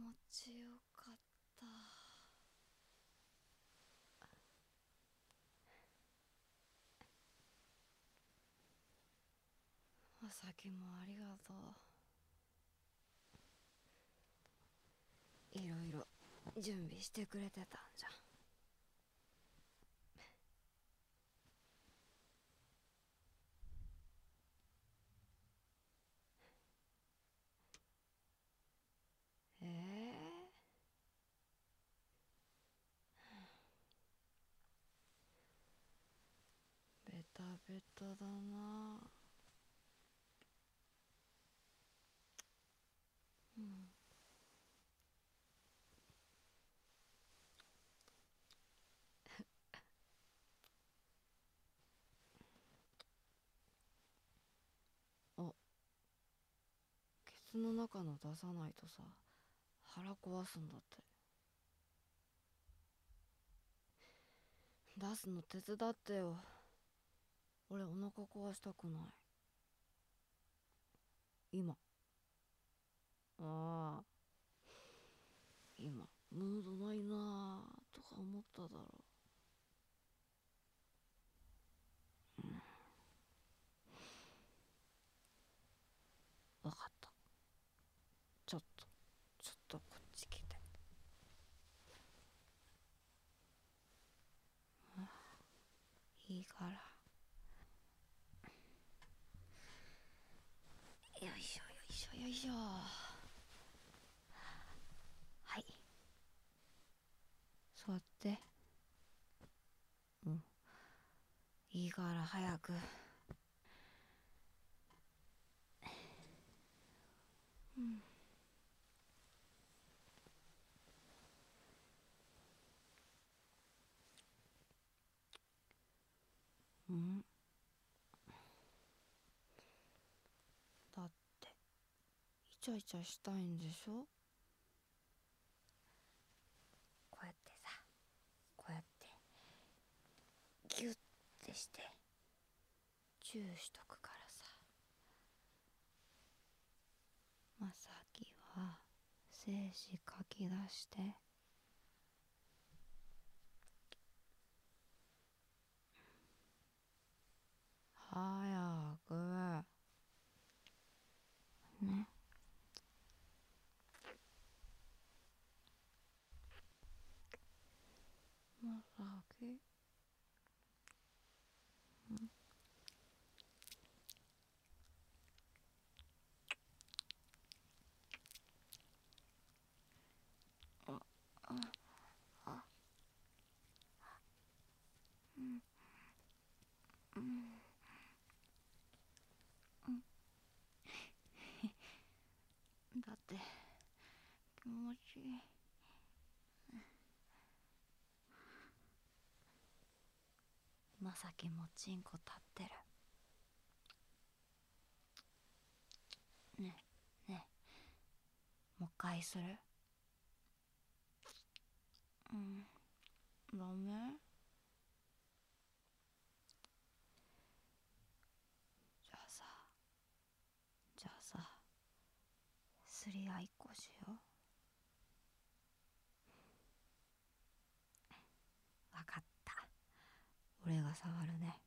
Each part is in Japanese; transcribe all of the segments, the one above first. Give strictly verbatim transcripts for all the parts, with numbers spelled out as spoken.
持ちよかった。まさきもありがとう。いろいろ準備してくれてたんじゃ。ええー、ベタベタだな。うん。あ、ケツの中の出さないとさ、腹壊すんだって。出すの手伝ってよ。俺お腹壊したくない。今。ああ、今ムードないなあとか思っただろ。わかった。ちょっとちょっとこっち来て。いいから。よいしょよいしょよいしょ。はい、座って。うん、いいから早く。うん。うん、だってイチャイチャしたいんでしょ。こうやってさ、こうやってギュッてしてチューしとくからさ。まさきは精子かき出して。早くね。まさき。うん。あああ、うんうんうん。だって気持ちいい。まさきもチンコ立ってる。ねね、もう一回する。うん、ダメ。じゃあさ、じゃあさ、すり合いっこしよう。わかった。俺が触るね。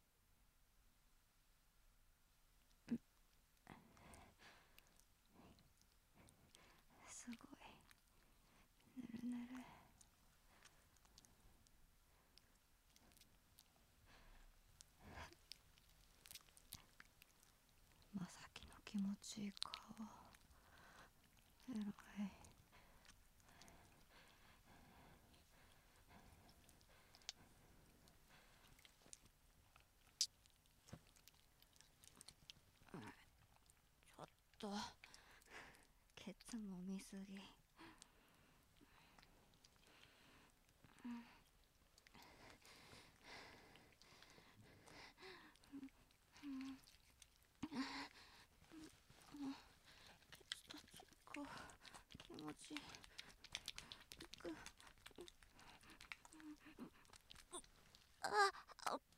すごい。ぬるぬる。まさきの気持ちいい顔。えらい。ちょっとケツもみすぎ。うん、うん、ケツとチンコ気持ちいい。くああ、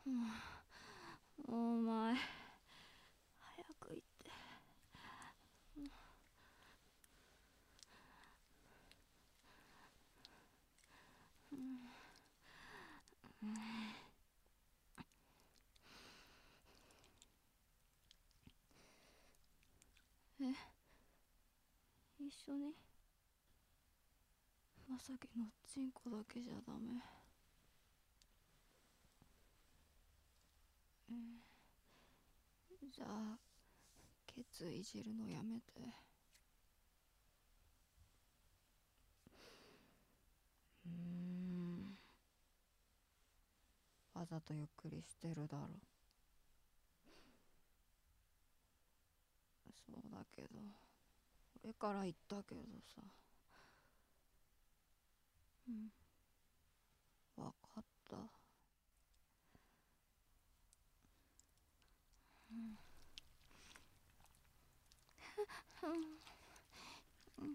お前早く行って。え、一緒に？まさきのチンコだけじゃダメ？えじゃあケツいじるのやめて。うーん、わざとゆっくりしてるだろ。そうだけど俺から言ったけどさ。うん、わかった。うん、うん、うん、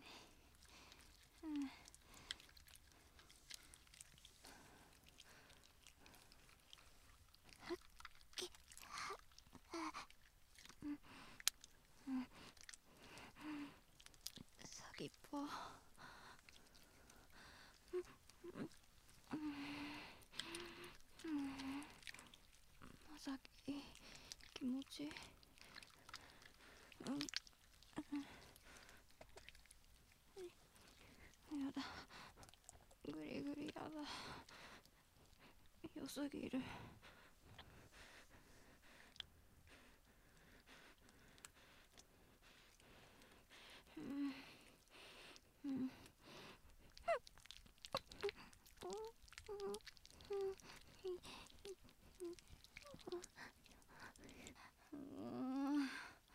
先っぽ。まさき気持ちいい。うん、やだ、グリグリやだ、良すぎる。うん、うん、うん、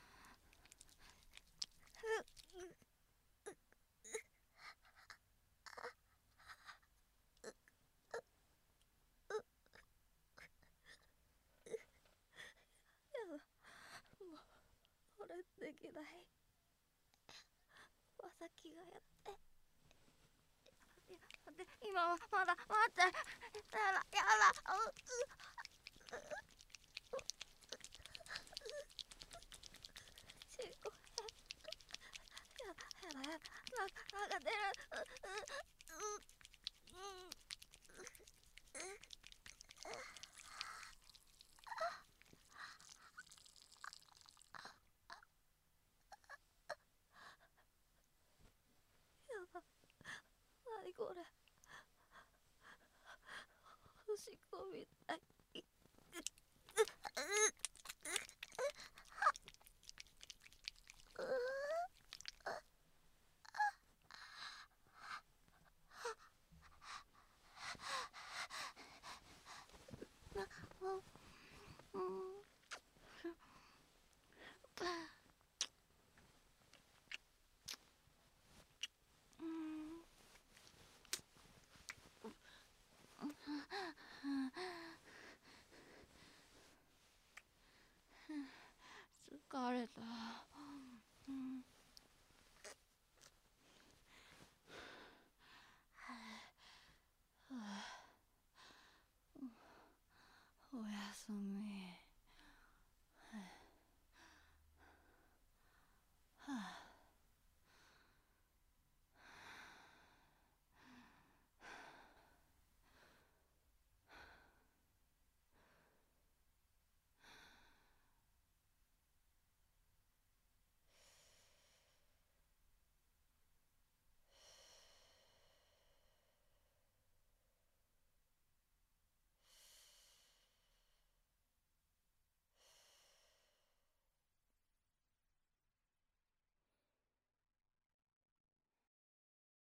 これできない。まさきがやって。いや待って、今はまだ待って。やだやだ、うしんこやだやだやだ、なんか出る。ううううんやだ、なにこれ、おしっこみたい。うん、疲れた。